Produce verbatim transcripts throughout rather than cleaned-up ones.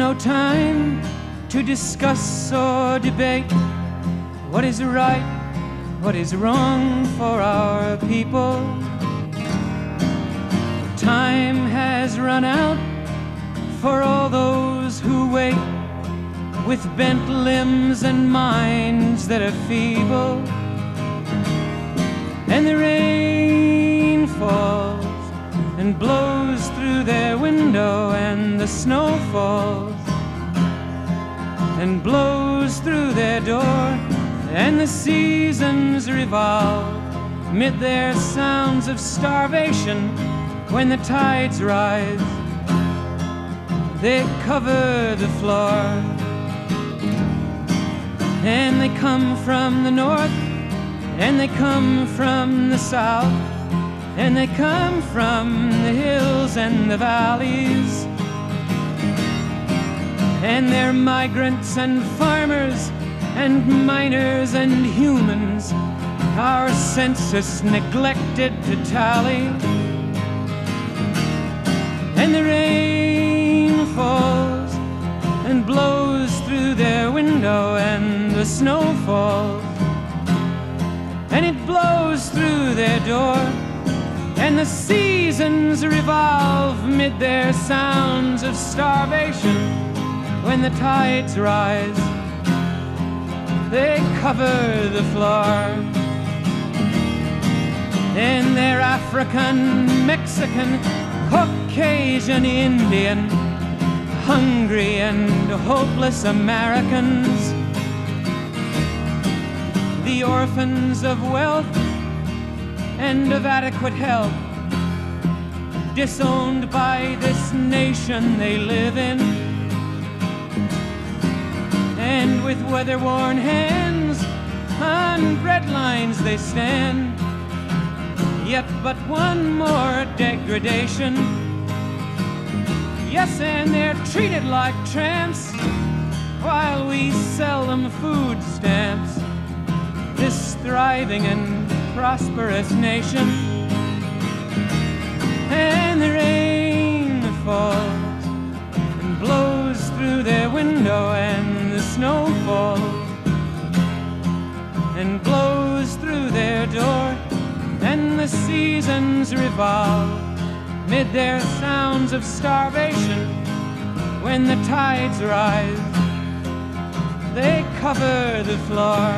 no time to discuss or debate what is right, what is wrong for our people. Time has run out for all those who wait with bent limbs and minds that are feeble. And the rain falls and blows through their window, and the snow falls and blows through their door, and the seasons revolve mid their sounds of starvation. When the tides rise, they cover the floor, and they come from the north, and they come from the south, and they come from the hills and the valleys, and they're migrants and farmers and miners and humans, our census neglected to tally. And the rain falls and blows through their window, and the snow falls and it blows through their door, and the seasons revolve mid their sounds of starvation. When the tides rise, they cover the floor, and they're African, Mexican, Caucasian, Indian, hungry and hopeless Americans, the orphans of wealth and of adequate health, disowned by this nation they live in, and with weather-worn hands on bread lines they stand. Yet but one more degradation. Yes, and they're treated like tramps while we sell them food stamps. This thriving and prosperous nation. And the rain falls and blows through their window, and the snow falls and blows through their door, and the seasons revolve mid their sounds of starvation. When the tides rise, they cover the floor,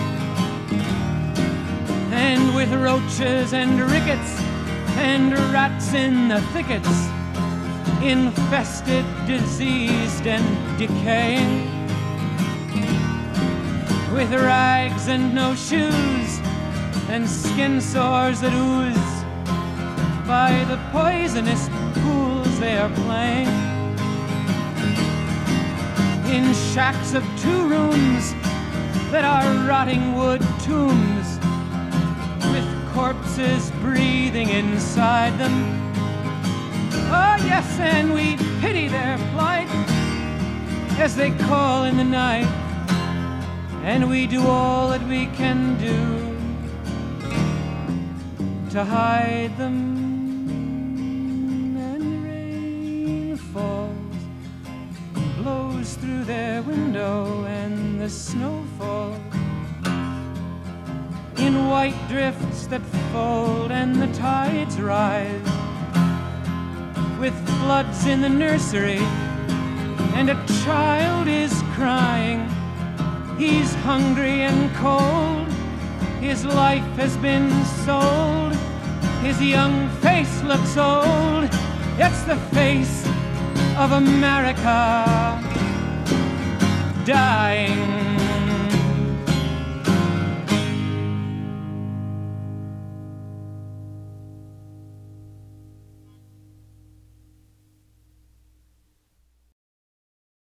and with roaches and rickets and rats in the thickets, infested, diseased, and decaying, with rags and no shoes and skin sores that ooze by the poisonous pools they are playing, in shacks of two rooms that are rotting wood tombs, with corpses breathing inside them. Oh yes, and we pity their plight as they call in the night, and we do all that we can do to hide them. And rain falls, blows through their window, and the snow falls in white drifts that fold, and the tides rise with floods in the nursery, and a child is crying. He's hungry and cold, his life has been sold, his young face looks old. It's the face of America dying.